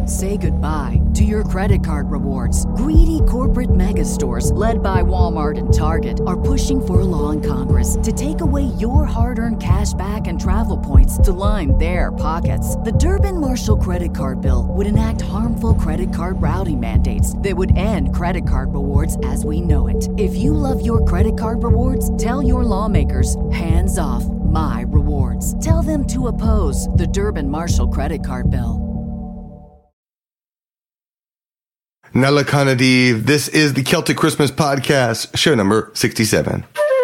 Say goodbye to your credit card rewards. Greedy corporate mega stores, led by Walmart and Target, are pushing for a law in Congress to take away your hard-earned cash back and travel points to line their pockets. The Durbin-Marshall credit card bill would enact harmful credit card routing mandates that would end credit card rewards as we know it. If you love your credit card rewards, tell your lawmakers, hands off my rewards. Tell them to oppose the Durbin-Marshall credit card bill. Nala Kanadiv, this is the Celtic Christmas Podcast, show number 67.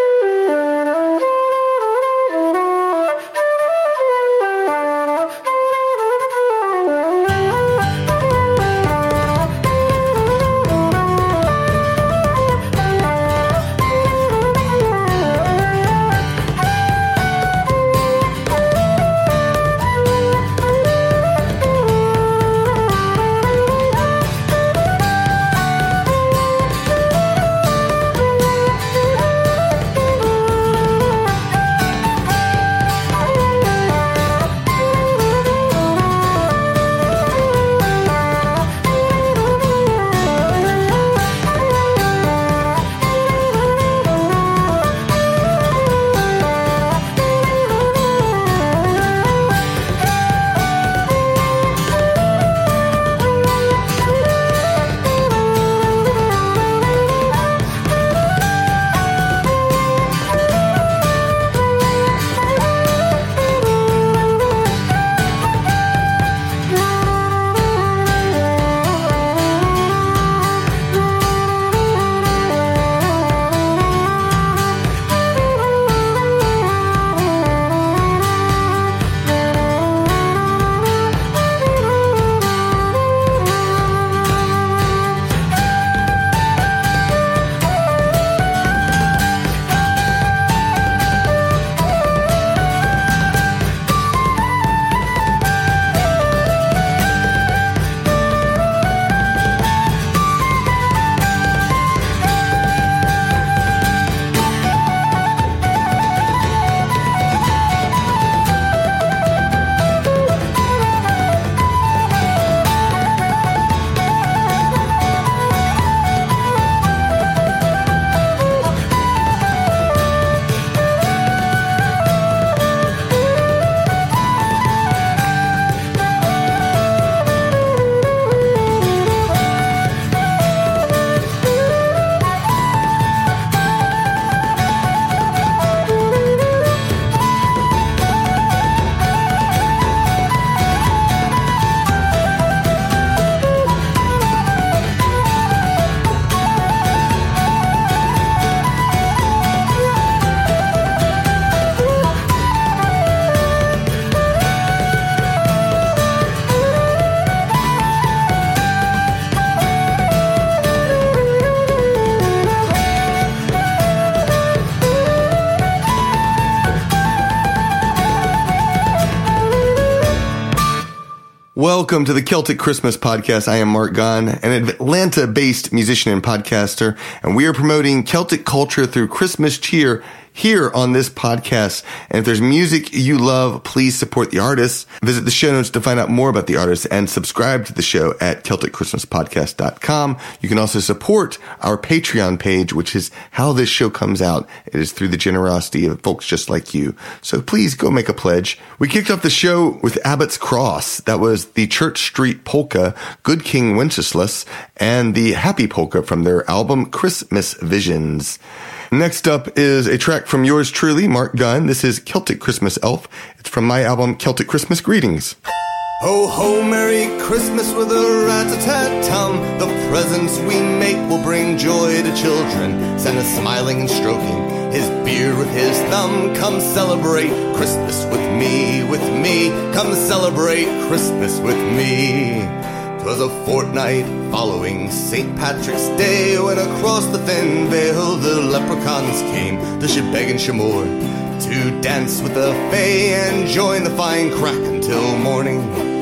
Welcome to the Celtic Christmas Podcast. I am Mark Gunn, an Atlanta-based musician and podcaster, and we are promoting Celtic culture through Christmas cheer here on this podcast. And if there's music you love, please support the artists. Visit the show notes to find out more about the artists and subscribe to the show at CelticChristmasPodcast.com. You can also support our Patreon page, which is how this show comes out. It is through the generosity of folks just like you. So please go make a pledge. We kicked off the show with Abbott's Cross. That was the Church Street Polka, Good King Wenceslas, and the Happy Polka from their album Christmas Visions. Next up is a track from yours truly, Mark Gunn. This is Celtic Christmas Elf. It's from my album Celtic Christmas Greetings. Ho, ho, Merry Christmas with a rat-a-tat-tum. The presents we make will bring joy to children. Santa smiling and stroking his beard with his thumb. Come celebrate Christmas with me, with me. Come celebrate Christmas with me. 'Twas a fortnight following St. Patrick's Day when across the thin veil the leprechauns came to Shebeg and Shemore to dance with the Fae and join the fine crack until morning.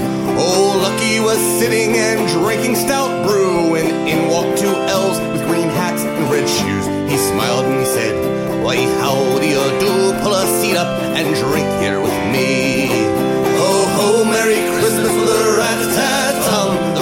Old Lucky was sitting and drinking stout brew when in walked two elves with green hats and red shoes. He smiled and he said, "Why, how do you do? Pull a seat up and drink here with me." Ho, ho, Merry Christmas with a rat-a-tat-tum.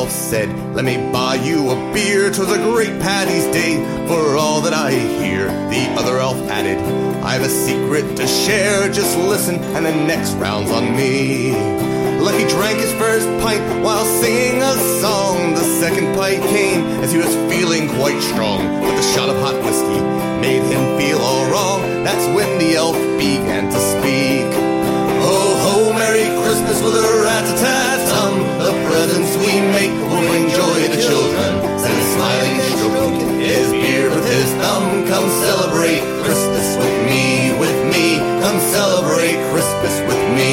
elf said, let me buy you a beer, 'twas a great Paddy's Day, for all that I hear. The other elf added, I have a secret to share, just listen and the next round's on me. Lucky drank his first pint while singing a song. The second pint came as he was feeling quite strong, but the shot of hot whiskey made him feel all wrong. That's when the elf began to speak. Ho, ho, Merry Christmas with a rat-a-tat-tum. The presents we make will bring joy to children. Said smiling and stroking his beard with his thumb. Come celebrate Christmas with me, with me. Come celebrate Christmas with me.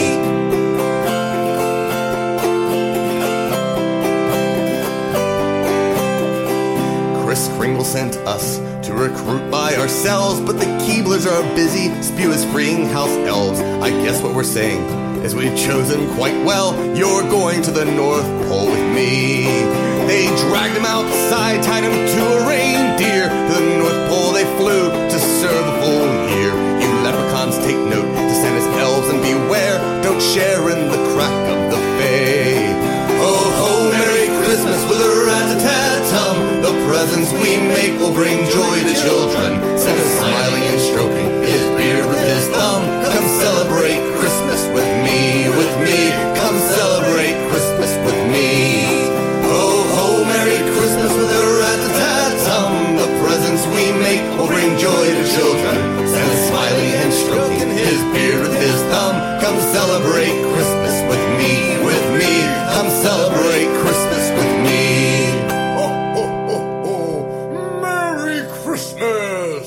Kris Kringle sent us to recruit by ourselves, but the Keeblers are busy, spew as freeing house elves. I guess what we're saying is we've chosen quite well. You're going to the North Pole with me. They dragged him outside, tied him to a reindeer. To the North Pole they flew to serve a full year. You leprechauns take note to Santa's elves and beware. Don't share in the crack of the fay. Ho, ho, Merry Christmas with a rat-a-tat-tum. The presents we make will bring joy to children. Santa smiling and stroking his beard with his thumb. Come celebrate Christmas with me, with me. Come celebrate Christmas with me. Ho, ho, Merry Christmas with a rat-a-tat-tum. The presents we make will bring joy to children. Santa smiling and stroking his beard with his thumb. Come celebrate Christmas with me, with me. Come celebrate Christmas with me. Ho, ho, ho, ho. Merry Christmas!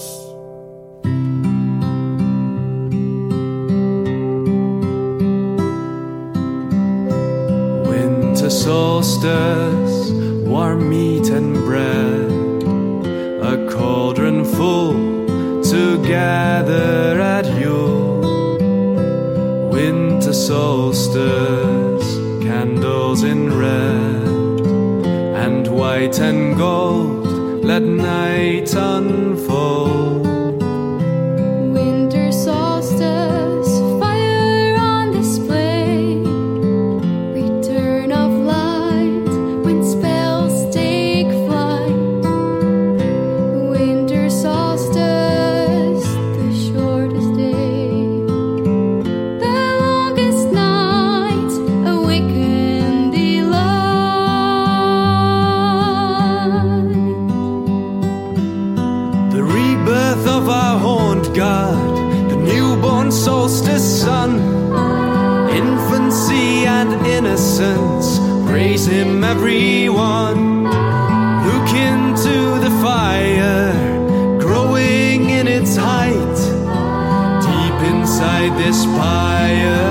Winter solstice, warm meat and bread, a cauldron full to gather at Yule. Winter solstice, candles in red and white and gold, let night unfold. Winter solstice, fire on display, return of light when spells take flight. Winter solstice, the shortest day, the longest night, awaken delight. The rebirth of our horned God, the newborn solstice sun, infancy and innocence, praise him everyone. Look into the fire, growing in its height, deep inside this pyre.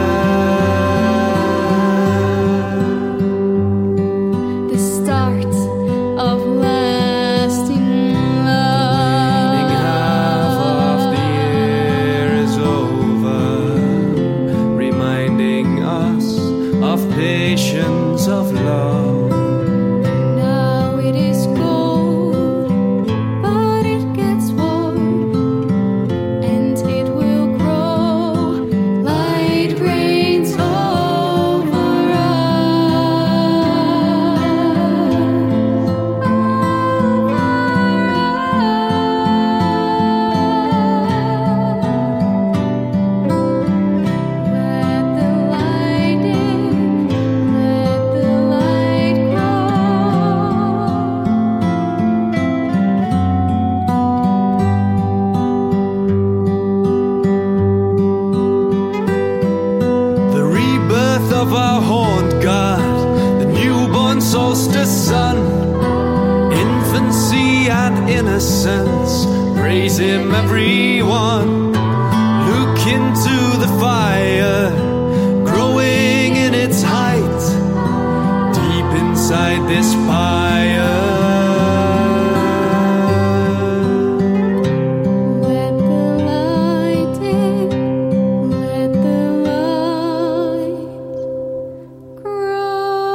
The start of lasting Remaining love. half of the year is over, reminding us of patience, of love. Now it is cold, but it gets warm, and it will grow. Light rains over Let the light in, let the light The rebirth of our horned God, the newborn solstice sun, infancy and innocence, praise him everyone. Look into the fire, growing in its height, deep inside this pyre. Let the light in, let the light grow.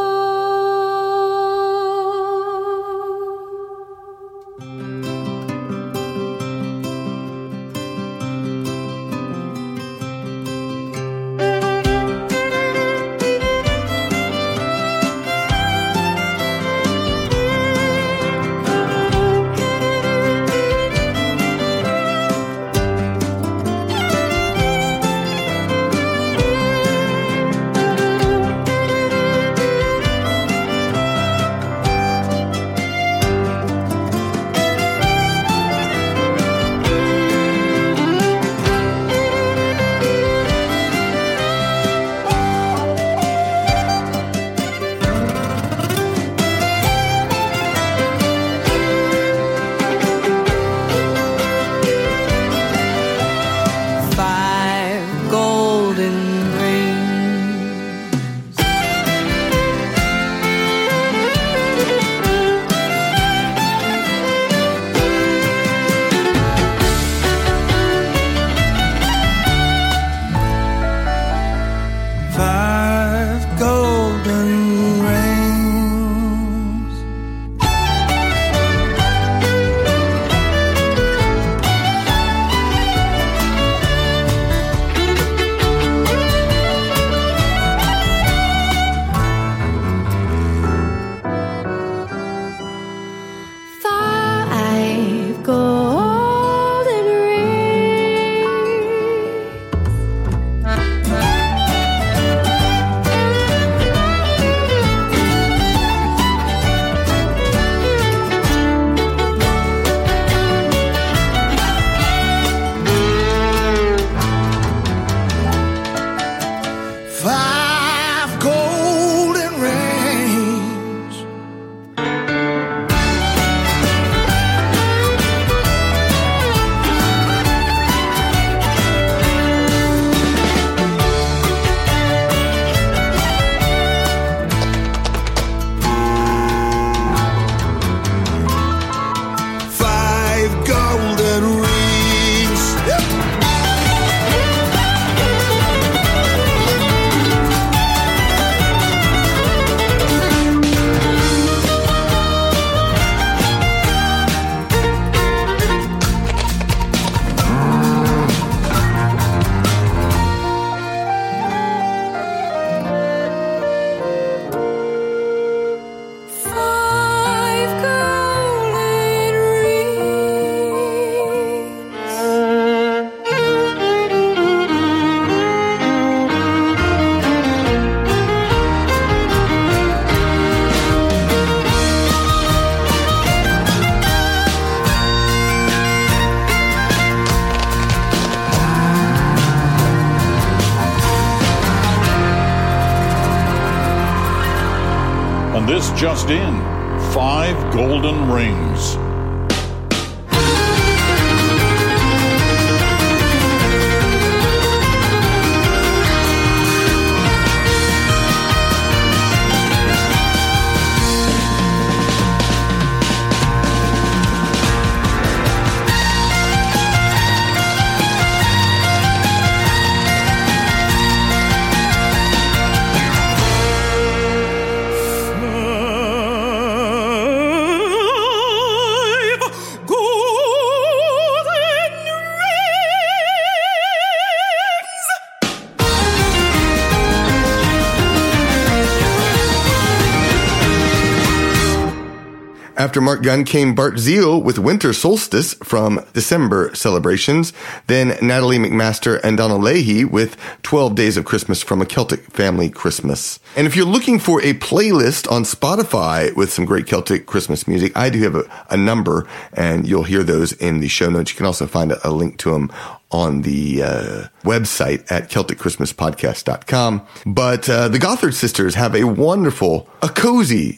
This just in, 5 golden rings. After Mark Gunn came Bart Zeal with Winter Solstice from December Celebrations, then Natalie McMaster and Donna Leahy with 12 Days of Christmas from A Celtic Family Christmas. And if you're looking for a playlist on Spotify with some great Celtic Christmas music, I do have a number, and you'll hear those in the show notes. You can also find a link to them on the website at CelticChristmasPodcast.com. But the Gothard sisters have a cozy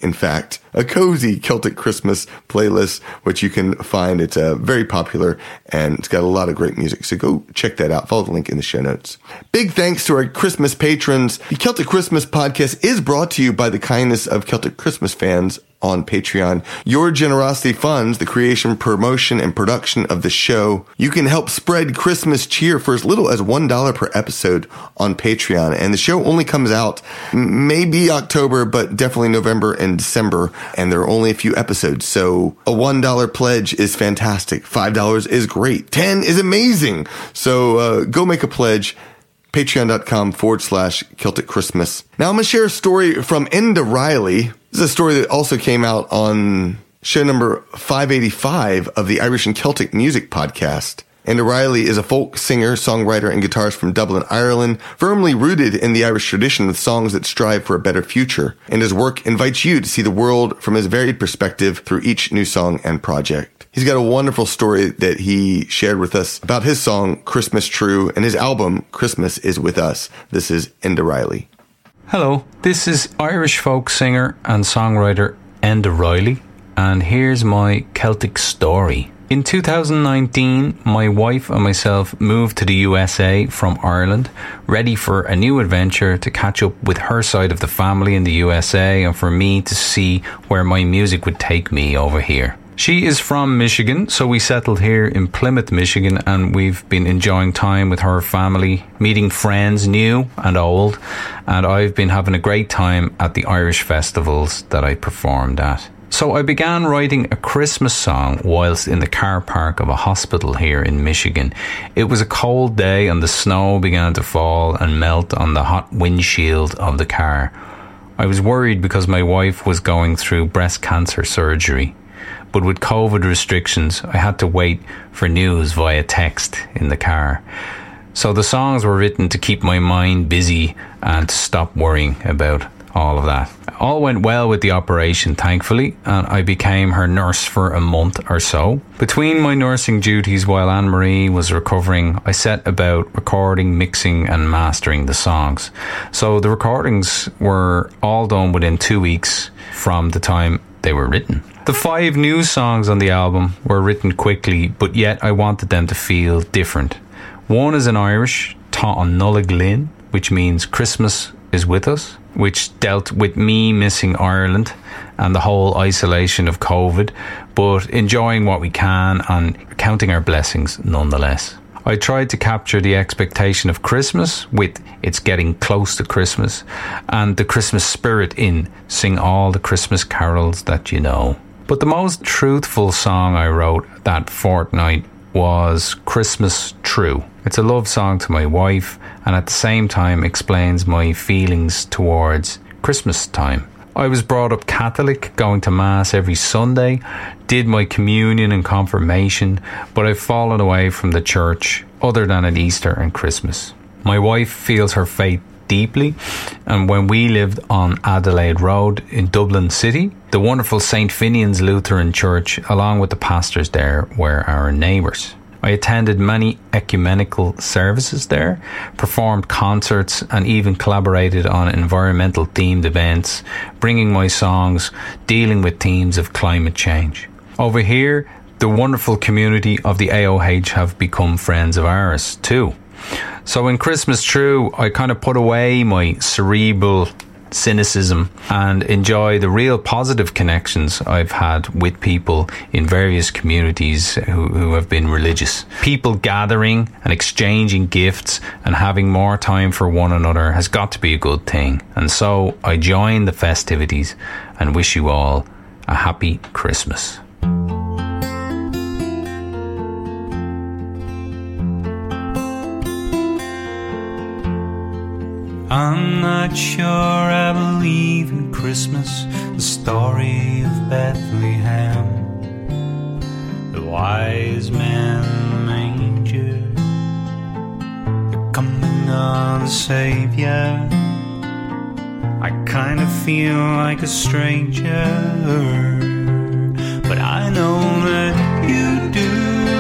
Celtic Christmas playlist, which you can find. It's very popular, and it's got a lot of great music. So go check that out. Follow the link in the show notes. Big thanks to our Christmas patrons. The Celtic Christmas Podcast is brought to you by the kindness of Celtic Christmas fans on Patreon. Your generosity funds the creation, promotion, and production of the show. You can help spread Christmas cheer for as little as $1 per episode on Patreon. And the show only comes out maybe October, but definitely November and December. And there are only a few episodes. So a $1 pledge is fantastic. $5 is great. $10 is amazing. So go make a pledge. Patreon.com/Celtic Christmas. Now I'm going to share a story from Enda Riley. This is a story that also came out on show number 585 of the Irish and Celtic Music Podcast. Enda Riley is a folk singer, songwriter, and guitarist from Dublin, Ireland, firmly rooted in the Irish tradition with songs that strive for a better future. And his work invites you to see the world from his varied perspective through each new song and project. He's got a wonderful story that he shared with us about his song, Christmas True, and his album, Christmas Is With Us. This is Enda Riley. Hello, this is Irish folk singer and songwriter Enda Riley, and here's my Celtic story. In 2019, my wife and myself moved to the USA from Ireland, ready for a new adventure to catch up with her side of the family in the USA and for me to see where my music would take me over here. She is from Michigan, so we settled here in Plymouth, Michigan, and we've been enjoying time with her family, meeting friends new and old, and I've been having a great time at the Irish festivals that I performed at. So I began writing a Christmas song whilst in the car park of a hospital here in Michigan. It was a cold day and the snow began to fall and melt on the hot windshield of the car. I was worried because my wife was going through breast cancer surgery. But with COVID restrictions, I had to wait for news via text in the car. So the songs were written to keep my mind busy and to stop worrying about all of that. All went well with the operation, thankfully, and I became her nurse for a month or so. Between my nursing duties while Anne-Marie was recovering, I set about recording, mixing and mastering the songs. So the recordings were all done within 2 weeks from the time they were written. The 5 new songs on the album were written quickly, but yet I wanted them to feel different. One is in Irish, Tá an Nullag Linn, which means Christmas is with us, which dealt with me missing Ireland and the whole isolation of COVID, but enjoying what we can and counting our blessings nonetheless. I tried to capture the expectation of Christmas with it's getting close to Christmas and the Christmas spirit in Sing All the Christmas Carols That You Know. But the most truthful song I wrote that fortnight was Christmas True. It's a love song to my wife and at the same time explains my feelings towards Christmas time. I was brought up Catholic, going to Mass every Sunday, did my communion and confirmation, but I've fallen away from the church other than at Easter and Christmas. My wife feels her faith deeply, and when we lived on Adelaide Road in Dublin City, the wonderful St. Finian's Lutheran Church, along with the pastors there, were our neighbours. I attended many ecumenical services there, performed concerts, and even collaborated on environmental themed events, bringing my songs dealing with themes of climate change. Over here, the wonderful community of the AOH have become friends of ours too. So in Christmas True, I kind of put away my cerebral cynicism and enjoy the real positive connections I've had with people in various communities who have been religious. People gathering and exchanging gifts and having more time for one another has got to be a good thing. And so I join the festivities and wish you all a happy Christmas. I'm not sure I believe in Christmas, the story of Bethlehem, the wise men in the manger, the coming of the Savior. I kind of feel like a stranger, but I know that you do.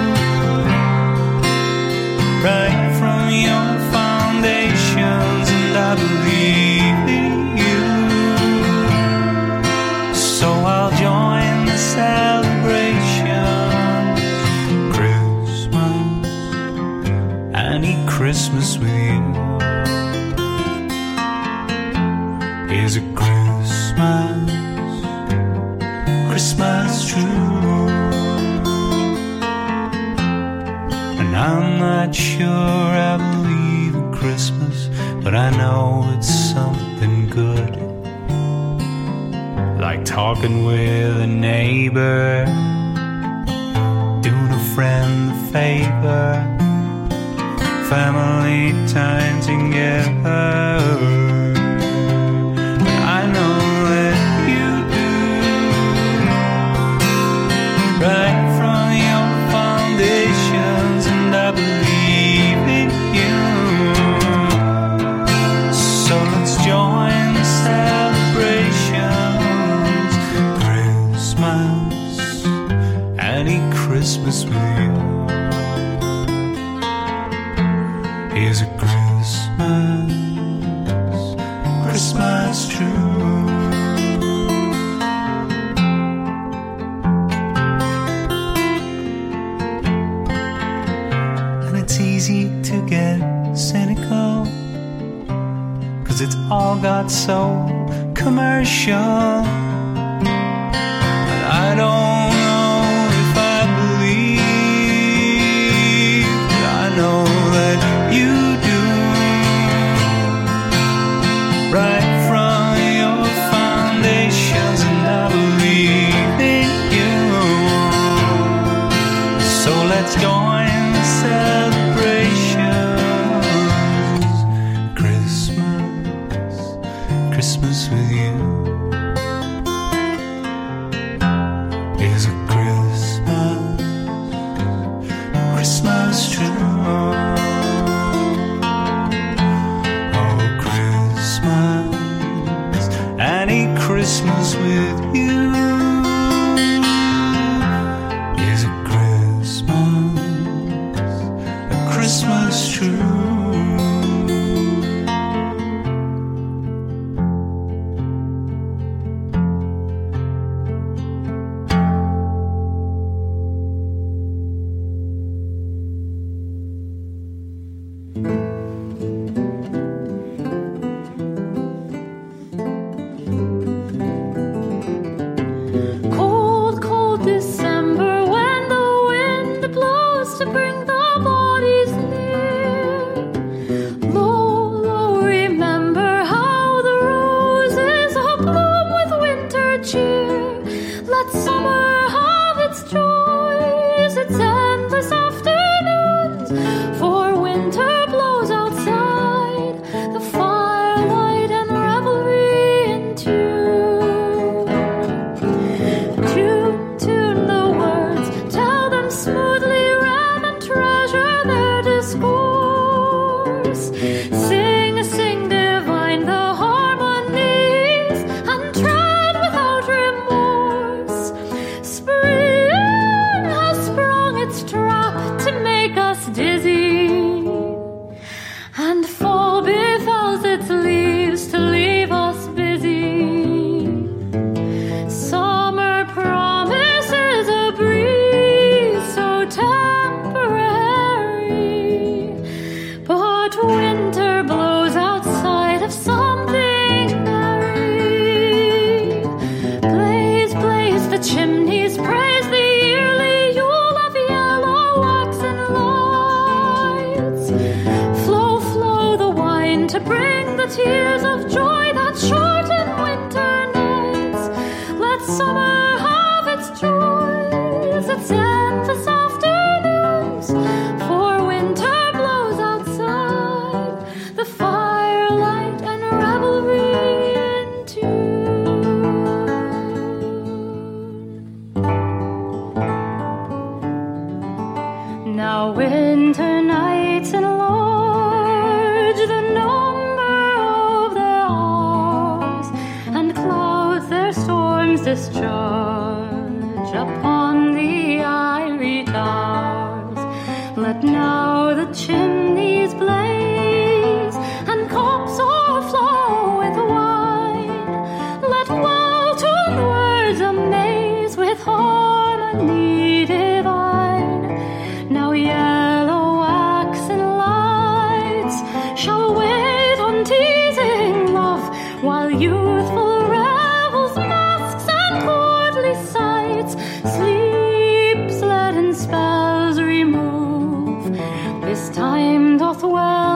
Right from your foundations, I believe in you, so I'll join the celebration, Christmas, and eat Christmas with you. Is a Christmas true? And I'm not sure I believe in Christmas, but I know it's something good, like talking with a neighbor, doing a friend a favor, family time together. But I know that you do, right from your foundations, and I believe in you. So let's join the celebrations, Christmas, and eat Christmas with you. Here's a Christmas true. And it's easy to get cynical, 'cause it's all got so commercial. And I don't know if I believe, but I know that you do. Right from your foundations, and I believe in you. So let's join the celebrations, Christmas with you. chimneys praise the yearly Yule of yellow waxen lights. Flow, flow the wine to bring the tears of joy that shorten winter nights. Let summer have its joys, its endless afternoons, for winter blows outside, the firelight and revelry in tune. Now winter nights enlarge the number of their hours, and clouds their storms discharge upon the ivory towers. Let now the chimneys blaze, and cups o'erflow with wine. Let well-tuned words amaze with harmony divine. Now yellow waxen lights shall wait on teasing love, while youthful revels, masks and courtly sights, sleep's leaden spells remove. This time doth well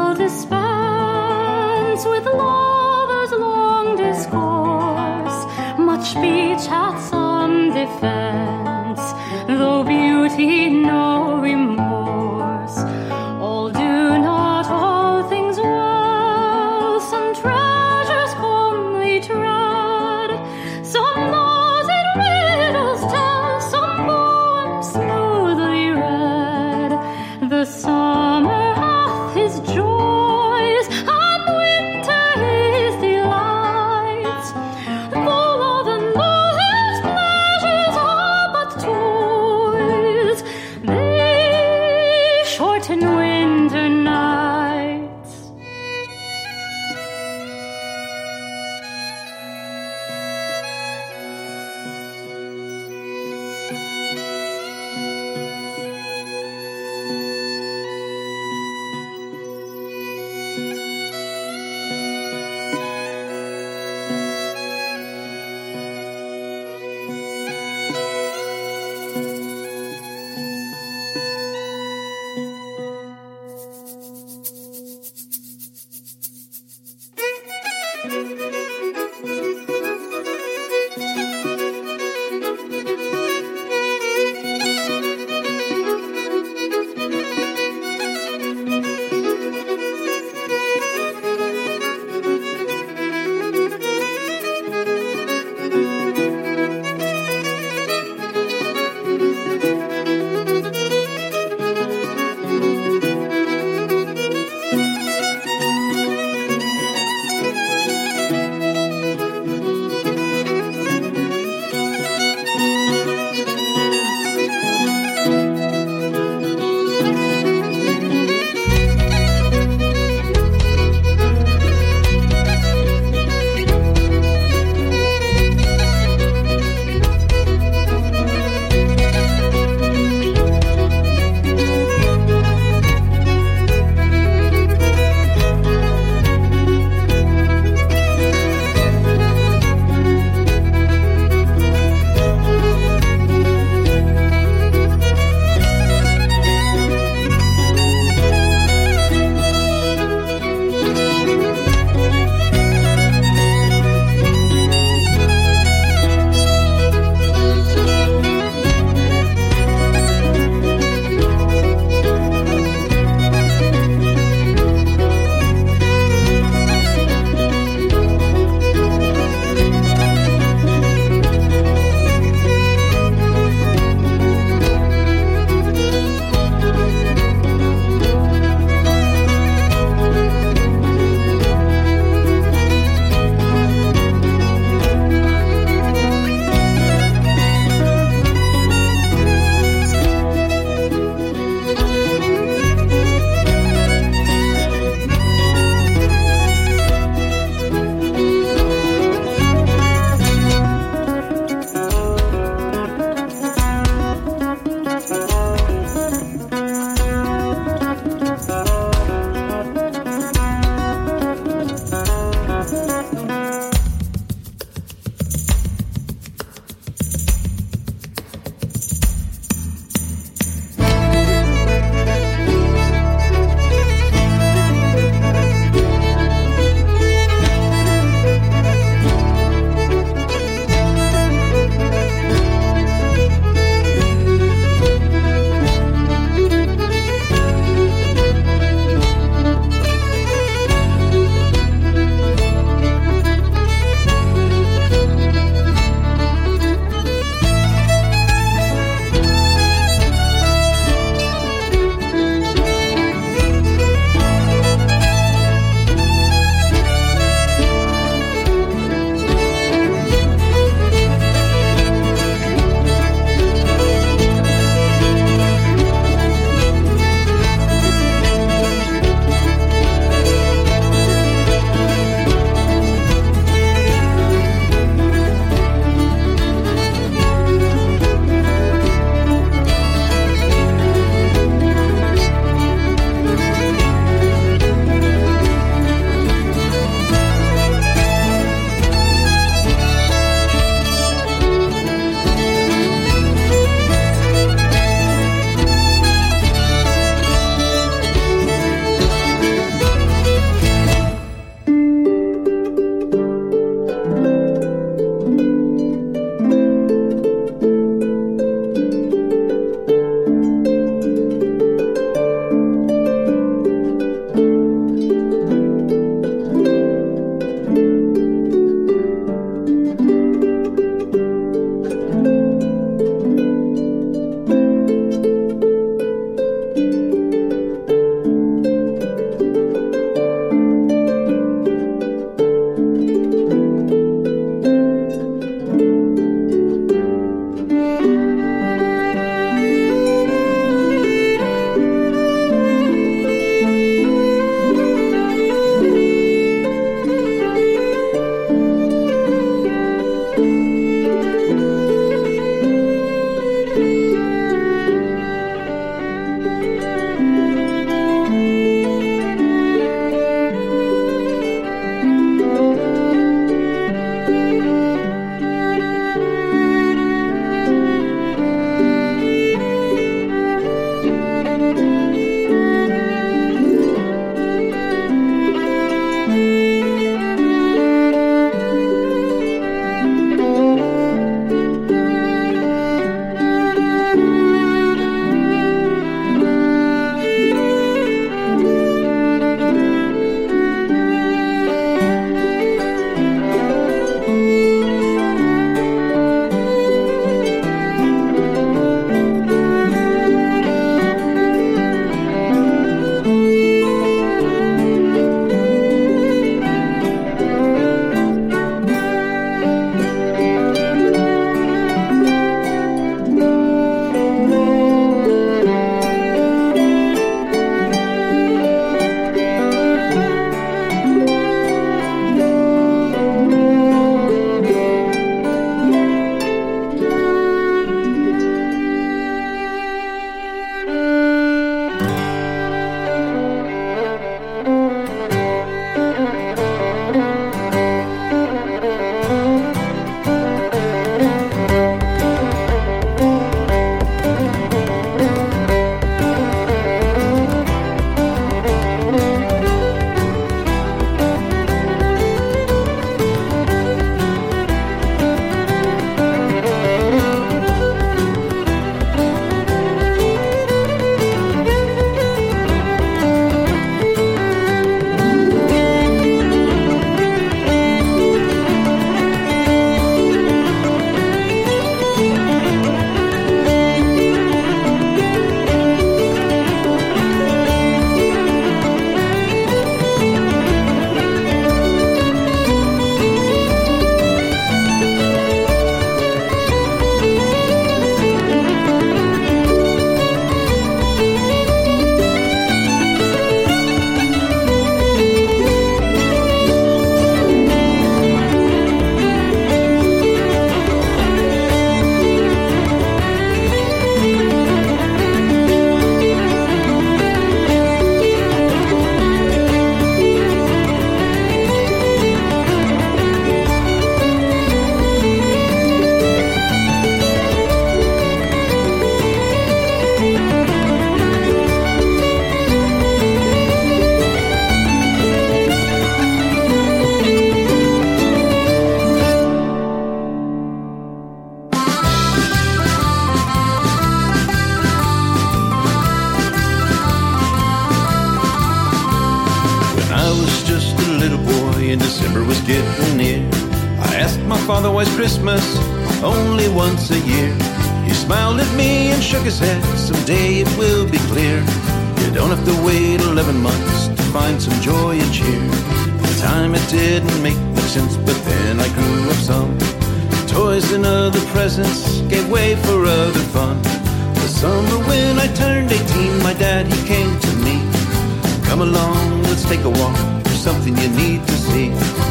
December was getting near. I asked my father why's Christmas only once a year. He smiled at me and shook his head. Someday it will be clear. You don't have to wait 11 months to find some joy and cheer. At the time it didn't make much sense, but then I grew up some. Toys and other presents gave way for other fun. The summer when I turned 18, my dad, he came to me. Come along, let's take a walk. There's something you need to see.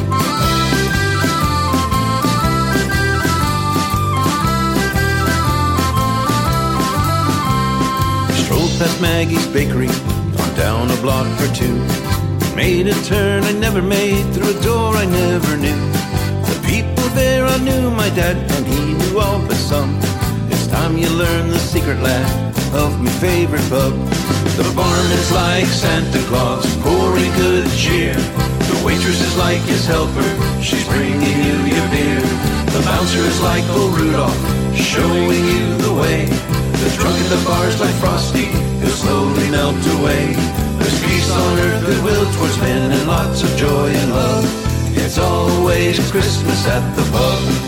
Strolled past Maggie's bakery, on down a block or two. Made a turn I never made, through a door I never knew. The people there, I knew my dad, and he knew all but some. It's time you learn the secret, lad, of my favorite pub. The barman's like Santa Claus, pouring good cheer. The waitress is like his helper, she's bringing you your beer. The bouncer is like old Rudolph, showing you the way. The drunk at the bar's like Frosty, he'll slowly melt away. There's peace on earth, goodwill towards men, and lots of joy and love. It's always Christmas at the pub.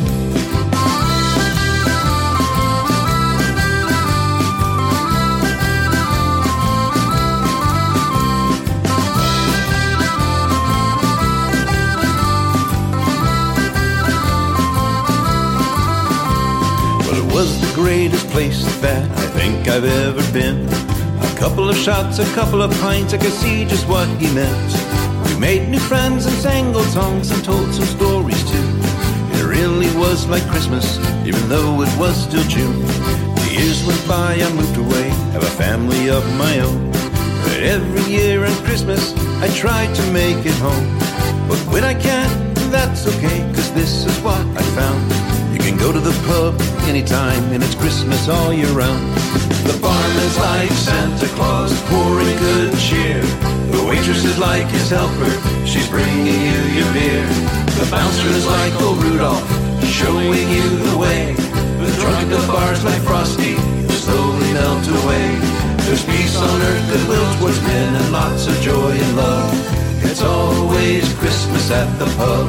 Was the greatest place that I think I've ever been. A couple of shots, a couple of pints, I could see just what he meant. We made new friends and sang old songs and told some stories too. It really was like Christmas, even though it was still June. The years went by, I moved away, have a family of my own. But every year on Christmas, I try to make it home. But when I can't, that's okay, cause this is what I found. You can go to the pub anytime, and it's Christmas all year round. The barman's like Santa Claus, pouring good cheer. The waitress is like his helper, she's bringing you your beer. The bouncer is like old Rudolph, showing you the way. The drunk at the bar's like Frosty, he'll slowly melt away. There's peace on earth, goodwill towards men, and lots of joy and love. It's always Christmas at the pub.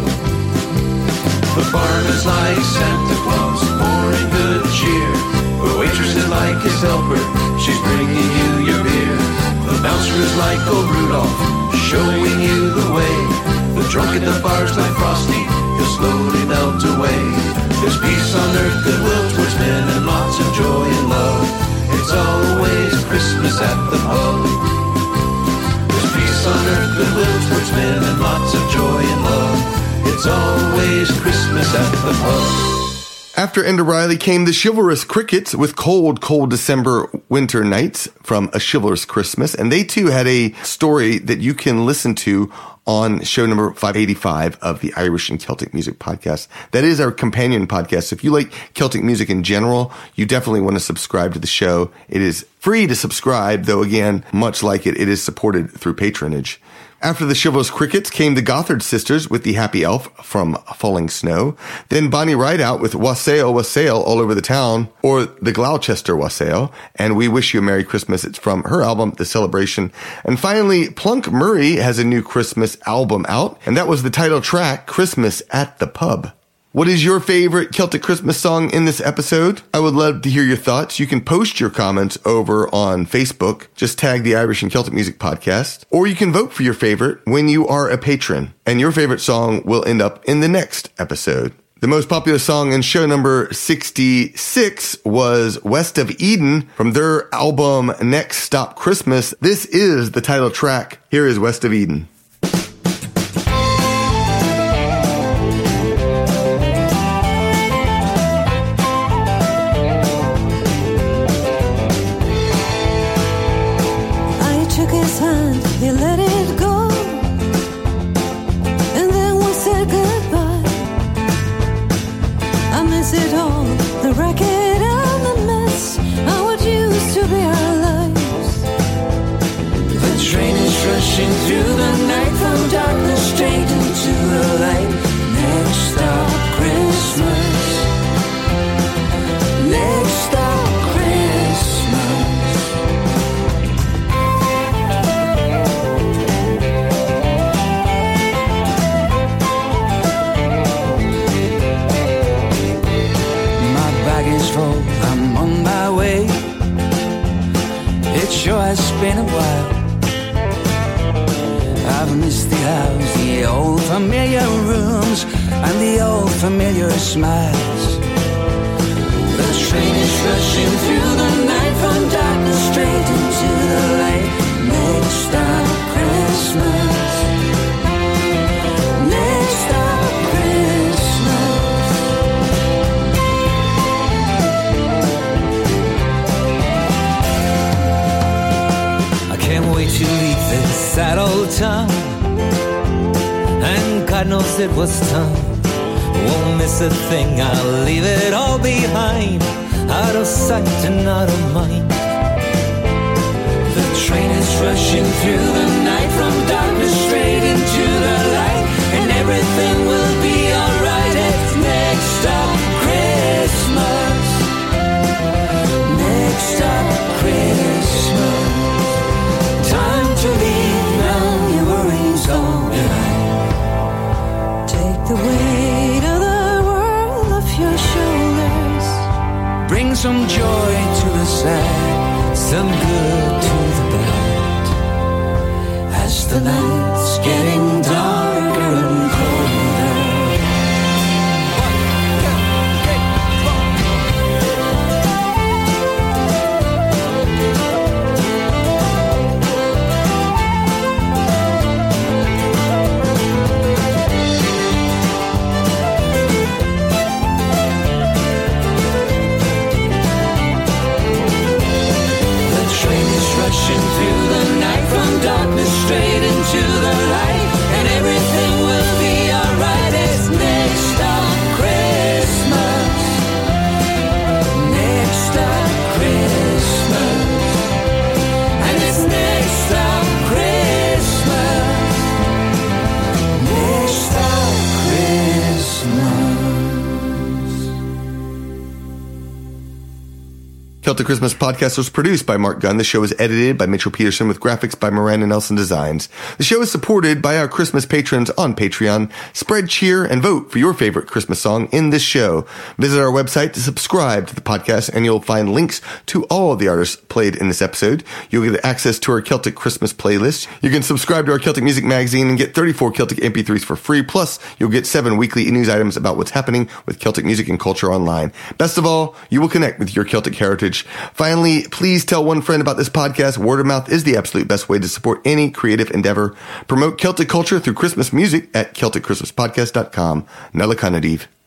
The barman's like Santa Claus, pouring good cheer. The waitress is like his helper, she's bringing you your beer. The bouncer is like old Rudolph, showing you the way. The drunk at the bar's like Frosty, he'll slowly melt away. There's peace on earth, goodwill towards men, and lots of joy and love. It's always Christmas at the pub. There's peace on earth, goodwill towards men, and lots of joy and love. It's always Christmas at the pub. After Enda Riley came the Chivalrous Crickets with Cold, Cold December Winter Nights from A Chivalrous Christmas. And they too had a story that you can listen to on show number 585 of the Irish and Celtic Music Podcast. That is our companion podcast. So if you like Celtic music in general, you definitely want to subscribe to the show. It is free to subscribe, though again, much like it is supported through patronage. After the Chivalrous Crickets came the Gothard Sisters with the Happy Elf from Falling Snow. Then Bonnie Rideout with Wassail, Wassail all over the town, or the Gloucester Wassail. And We Wish You a Merry Christmas. It's from her album, The Celebration. And finally, Plunk Murray has a new Christmas album out, and that was the title track, Christmas at the Pub. What is your favorite Celtic Christmas song in this episode? I would love to hear your thoughts. You can post your comments over on Facebook. Just tag the Irish and Celtic Music Podcast. Or you can vote for your favorite when you are a patron. And your favorite song will end up in the next episode. The most popular song in show number 66 was West of Eden from their album Next Stop Christmas. This is the title track. Here is West of Eden. been a while. I've missed the house, the old familiar rooms, and the old familiar smiles. The train is rushing through the night from darkness straight into the light. Next stop, Christmas. Next stop, Christmas. I can't wait to leave this sad old town, and God knows it was time. Won't miss a thing, I'll leave it all behind, out of sight and out of mind. The train is rushing through the night from darkness straight into the light, and everything will be alright. It's next stop, Christmas. Next stop, Christmas. Time to leave now, your worries all behind. Take the weight of the world off your shoulders. Bring some joy to the sad, some good to the bad. As the night's getting darker and colder. Rushing through the night from darkness straight into the light, and everything will be alright. It's next stop, Christmas. Next stop, Christmas. And it's next stop, Christmas. Next stop, Christmas. Celtic Christmas Podcast was produced by Mark Gunn. The show is edited by Mitchell Peterson with graphics by Miranda Nelson Designs. The show is supported by our Christmas patrons on Patreon. Spread cheer and vote for your favorite Christmas song in this show. Visit our website to subscribe to the podcast, and you'll find links to all of the artists played in this episode. You'll get access to our Celtic Christmas playlist. You can subscribe to our Celtic Music magazine and get 34 Celtic MP3s for free. Plus, you'll get 7 weekly news items about what's happening with Celtic music and culture online. Best of all, you will connect with your Celtic heritage. Finally, please tell one friend about this podcast. Word of mouth is the absolute best way to support any creative endeavor. Promote Celtic culture through Christmas music at CelticChristmasPodcast.com. Nella Canadiv.